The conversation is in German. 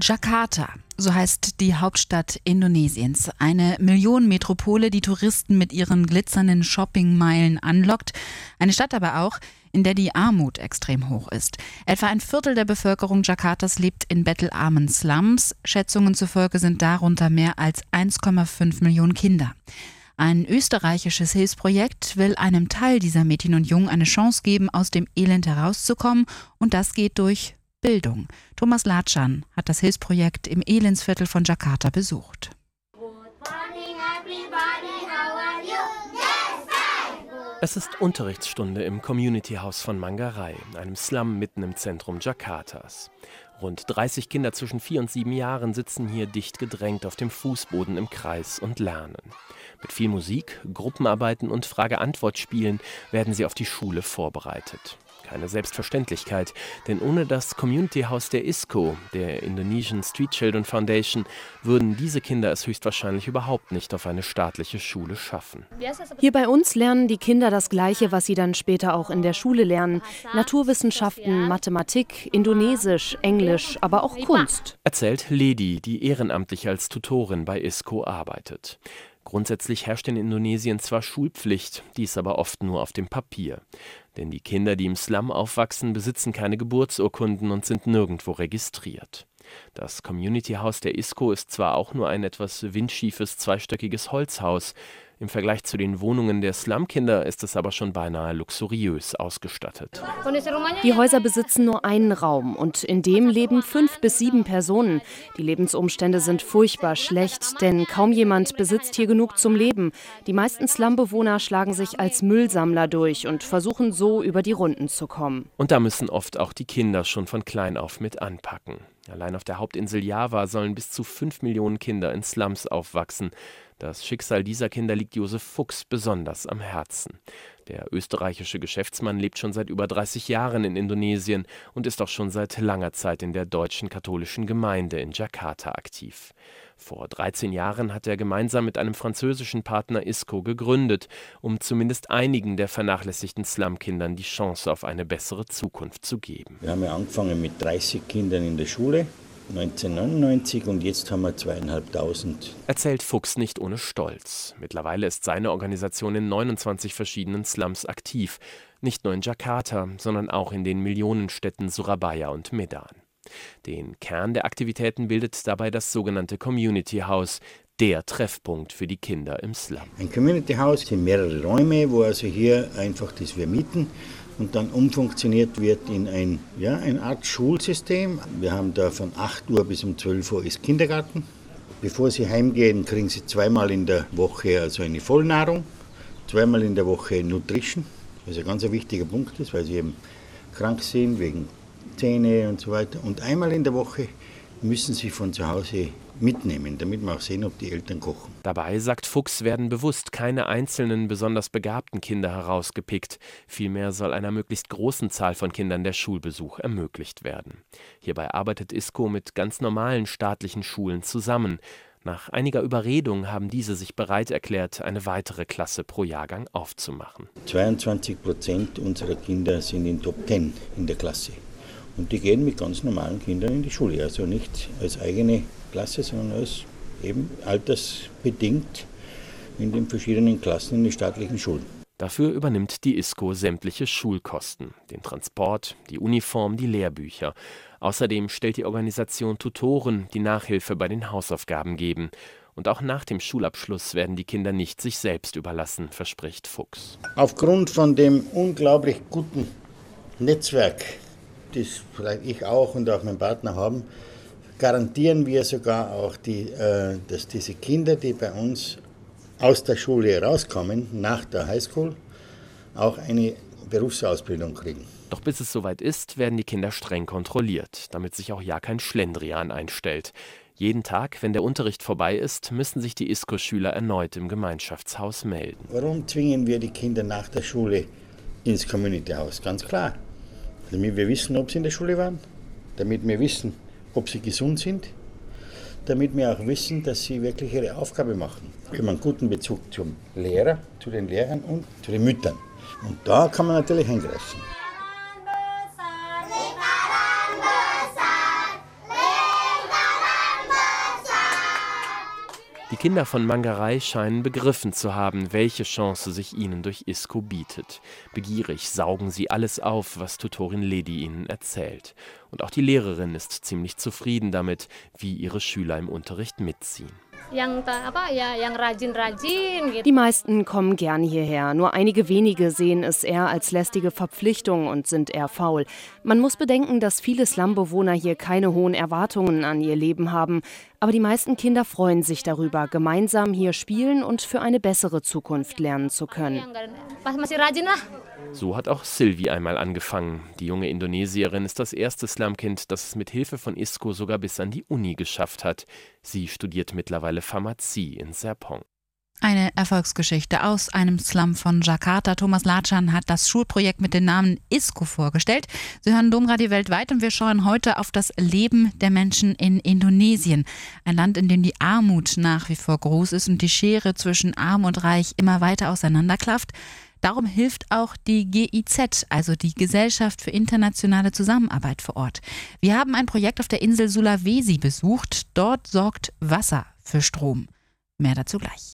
Jakarta, so heißt die Hauptstadt Indonesiens. Eine Millionenmetropole, die Touristen mit ihren glitzernden Shoppingmeilen anlockt. Eine Stadt aber auch, in der die Armut extrem hoch ist. Etwa ein Viertel der Bevölkerung Jakartas lebt in bettelarmen Slums. Schätzungen zufolge sind darunter mehr als 1,5 Millionen Kinder. Ein österreichisches Hilfsprojekt will einem Teil dieser Mädchen und Jungen eine Chance geben, aus dem Elend herauszukommen. Und das geht durch Bildung. Thomas Latschan hat das Hilfsprojekt im Elendsviertel von Jakarta besucht. Es ist Unterrichtsstunde im Community House von Manggarai, einem Slum mitten im Zentrum Jakartas. Rund 30 Kinder zwischen 4 und 7 Jahren sitzen hier dicht gedrängt auf dem Fußboden im Kreis und lernen. Mit viel Musik, Gruppenarbeiten und Frage-Antwort-Spielen werden sie auf die Schule vorbereitet. Keine Selbstverständlichkeit, denn ohne das Community House der ISKCO, der Indonesian Street Children Foundation, würden diese Kinder es höchstwahrscheinlich überhaupt nicht auf eine staatliche Schule schaffen. Hier bei uns lernen die Kinder das Gleiche, was sie dann später auch in der Schule lernen. Naturwissenschaften, Mathematik, Indonesisch, Englisch, aber auch Kunst. Erzählt Ledi, die ehrenamtlich als Tutorin bei ISKCO arbeitet. Grundsätzlich herrscht in Indonesien zwar Schulpflicht, dies aber oft nur auf dem Papier. Denn die Kinder, die im Slum aufwachsen, besitzen keine Geburtsurkunden und sind nirgendwo registriert. Das Community House der ISKCO ist zwar auch nur ein etwas windschiefes, zweistöckiges Holzhaus. Im Vergleich zu den Wohnungen der Slumkinder ist es aber schon beinahe luxuriös ausgestattet. Die Häuser besitzen nur einen Raum und in dem leben 5 bis 7 Personen. Die Lebensumstände sind furchtbar schlecht, denn kaum jemand besitzt hier genug zum Leben. Die meisten Slumbewohner schlagen sich als Müllsammler durch und versuchen so über die Runden zu kommen. Und da müssen oft auch die Kinder schon von klein auf mit anpacken. Allein auf der Hauptinsel Java sollen bis zu 5 Millionen Kinder in Slums aufwachsen. Das Schicksal dieser Kinder liegt Josef Fuchs besonders am Herzen. Der österreichische Geschäftsmann lebt schon seit über 30 Jahren in Indonesien und ist auch schon seit langer Zeit in der deutschen katholischen Gemeinde in Jakarta aktiv. Vor 13 Jahren hat er gemeinsam mit einem französischen Partner ISKCO gegründet, um zumindest einigen der vernachlässigten Slumkindern die Chance auf eine bessere Zukunft zu geben. Wir haben ja angefangen mit 30 Kindern in der Schule. 1999 und jetzt haben wir 2.500. Erzählt Fuchs nicht ohne Stolz. Mittlerweile ist seine Organisation in 29 verschiedenen Slums aktiv. Nicht nur in Jakarta, sondern auch in den Millionenstädten Surabaya und Medan. Den Kern der Aktivitäten bildet dabei das sogenannte Community House, der Treffpunkt für die Kinder im Slum. Ein Community House sind mehrere Räume, wo also hier einfach das wir mieten und dann umfunktioniert wird in eine Art Schulsystem. Wir haben da von 8 Uhr bis um 12 Uhr ist Kindergarten. Bevor sie heimgehen, kriegen sie 2-mal in der Woche also eine Vollnahrung, 2-mal in der Woche Nutrition, was ein ganz wichtiger Punkt ist, weil sie eben krank sind wegen Zähne und so weiter. Und einmal in der Woche müssen sie von zu Hause mitnehmen, damit wir auch sehen, ob die Eltern kochen. Dabei, sagt Fuchs, werden bewusst keine einzelnen besonders begabten Kinder herausgepickt. Vielmehr soll einer möglichst großen Zahl von Kindern der Schulbesuch ermöglicht werden. Hierbei arbeitet ISKCO mit ganz normalen staatlichen Schulen zusammen. Nach einiger Überredung haben diese sich bereit erklärt, eine weitere Klasse pro Jahrgang aufzumachen. 22% unserer Kinder sind in Top 10 in der Klasse. Und die gehen mit ganz normalen Kindern in die Schule, also nicht als eigene Klasse, sondern als eben altersbedingt in den verschiedenen Klassen in den staatlichen Schulen. Dafür übernimmt die ISKCO sämtliche Schulkosten, den Transport, die Uniform, die Lehrbücher. Außerdem stellt die Organisation Tutoren, die Nachhilfe bei den Hausaufgaben geben. Und auch nach dem Schulabschluss werden die Kinder nicht sich selbst überlassen, verspricht Fuchs. Aufgrund von dem unglaublich guten Netzwerk, das vielleicht ich auch und auch mein Partner haben, garantieren wir sogar auch, dass diese Kinder, die bei uns aus der Schule rauskommen, nach der Highschool, auch eine Berufsausbildung kriegen. Doch bis es soweit ist, werden die Kinder streng kontrolliert, damit sich auch ja kein Schlendrian einstellt. Jeden Tag, wenn der Unterricht vorbei ist, müssen sich die ISKCO-Schüler erneut im Gemeinschaftshaus melden. Warum zwingen wir die Kinder nach der Schule ins Community House? Ganz klar. Damit wir wissen, ob sie in der Schule waren, damit wir wissen, ob sie gesund sind, damit wir auch wissen, dass sie wirklich ihre Aufgabe machen. Wir haben einen guten Bezug zum Lehrer, zu den Lehrern und zu den Müttern. Und da kann man natürlich eingreifen. Die Kinder von Manggarai scheinen begriffen zu haben, welche Chance sich ihnen durch ISCO bietet. Begierig saugen sie alles auf, was Tutorin Ledi ihnen erzählt. Und auch die Lehrerin ist ziemlich zufrieden damit, wie ihre Schüler im Unterricht mitziehen. Die meisten kommen gern hierher, nur einige wenige sehen es eher als lästige Verpflichtung und sind eher faul. Man muss bedenken, dass viele Slumbewohner hier keine hohen Erwartungen an ihr Leben haben. Aber die meisten Kinder freuen sich darüber, gemeinsam hier spielen und für eine bessere Zukunft lernen zu können. So hat auch Sylvie einmal angefangen. Die junge Indonesierin ist das erste Slumkind, das es mit Hilfe von ISCO sogar bis an die Uni geschafft hat. Sie studiert mittlerweile Pharmazie in Serpong. Eine Erfolgsgeschichte aus einem Slum von Jakarta. Thomas Latschan hat das Schulprojekt mit dem Namen ISCO vorgestellt. Sie hören Domradio weltweit und wir schauen heute auf das Leben der Menschen in Indonesien. Ein Land, in dem die Armut nach wie vor groß ist und die Schere zwischen Arm und Reich immer weiter auseinanderklafft. Darum hilft auch die GIZ, also die Gesellschaft für internationale Zusammenarbeit vor Ort. Wir haben ein Projekt auf der Insel Sulawesi besucht. Dort sorgt Wasser für Strom. Mehr dazu gleich.